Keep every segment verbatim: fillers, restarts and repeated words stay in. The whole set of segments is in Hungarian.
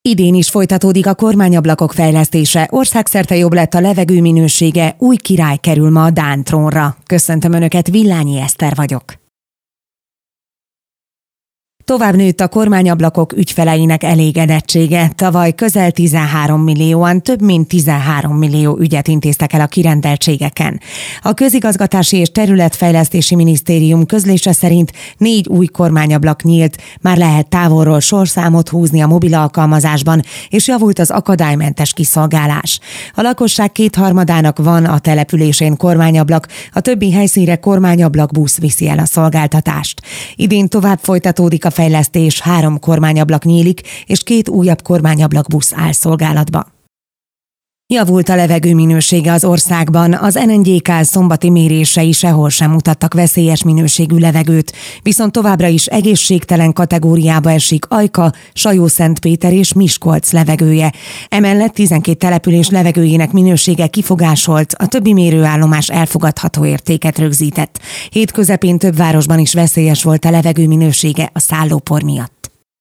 Idén is folytatódik a kormányablakok fejlesztése, országszerte jobb lett a levegő minősége, új király kerül ma a dán trónra. Köszöntöm Önöket, Villányi Eszter vagyok. Tovább nőtt a kormányablakok ügyfeleinek elégedettsége. Tavaly közel tizenhárom millióan, több mint tizenhárom millió ügyet intéztek el a kirendeltségeken. A Közigazgatási és Területfejlesztési Minisztérium közlése szerint négy új kormányablak nyílt, már lehet távolról sorszámot húzni a mobil alkalmazásban, és javult az akadálymentes kiszolgálás. A lakosság kétharmadának van a településén kormányablak, a többi helyszínre kormányablak busz viszi el a szolgáltatást. Idén tovább folytatódik a fejlesztés, három kormányablak nyílik, és két újabb kormányablak busz áll szolgálatba. Javult a levegő minősége az országban, az en en gé ká szombati mérései sehol sem mutattak veszélyes minőségű levegőt, viszont továbbra is egészségtelen kategóriába esik Ajka, Sajó-Szentpéter és Miskolc levegője. Emellett tizenkét település levegőjének minősége kifogásolt, a többi mérőállomás elfogadható értéket rögzített. Hét közepén több városban is veszélyes volt a levegő minősége a szállópor miatt.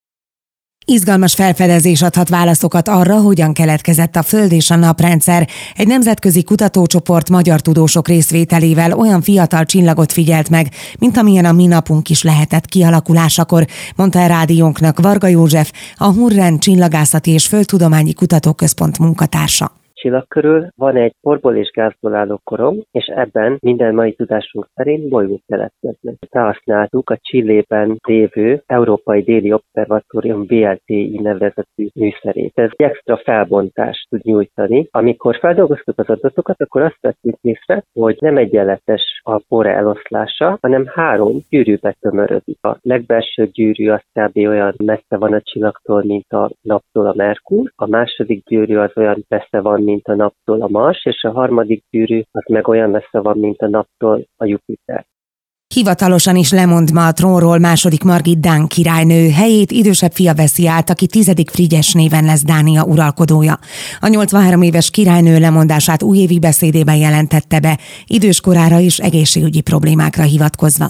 Izgalmas felfedezés adhat válaszokat arra, hogyan keletkezett a Föld és a Naprendszer. Egy nemzetközi kutatócsoport magyar tudósok részvételével olyan fiatal csillagot figyelt meg, mint amilyen a mi napunk is lehetett kialakulásakor, mondta a rádiónknak Varga József, a Hurren Csillagászati és Földtudományi Kutatóközpont munkatársa. Csillag körül van egy porból és gázból álló korom, és ebben minden mai tudásunk szerint bolygók keletkeznek. Felhasználtuk a Chilében lévő Európai Déli Obszervatórium bé el té i nevezetű műszerét. Ez egy extra felbontást tud nyújtani. Amikor feldolgoztuk az adatokat, akkor azt vettük észre, hogy nem egyenletes a pore eloszlása, hanem három gyűrűbe tömörödik. A legbelső gyűrű az kb. Olyan messze van a csillagtól, mint a naptól a Merkur. A második gyűrű az olyan messze van, mint a naptól a Mars, és a harmadik gyűrű az meg olyan messze van, mint a naptól a Jupiter. Hivatalosan is lemond ma a trónról második Margit dán királynő, helyét idősebb fia veszi át, aki tizedik Frigyes néven lesz Dánia uralkodója. A nyolcvanhárom éves királynő lemondását újévi beszédében jelentette be, idős korára és egészségügyi problémákra hivatkozva.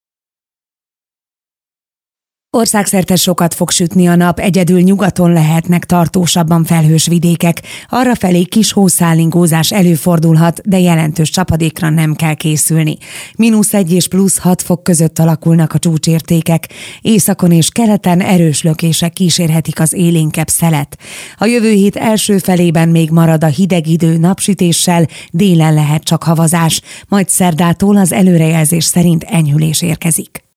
Országszerte sokat fog sütni a nap, egyedül nyugaton lehetnek tartósabban felhős vidékek. Arrafelé kis hószállingózás előfordulhat, de jelentős csapadékra nem kell készülni. mínusz egy és plusz hat fok között alakulnak a csúcsértékek. Északon és keleten erős lökések kísérhetik az élénkebb szelet. A jövő hét első felében még marad a hideg idő napsütéssel, délen lehet csak havazás, majd szerdától az előrejelzés szerint enyhülés érkezik.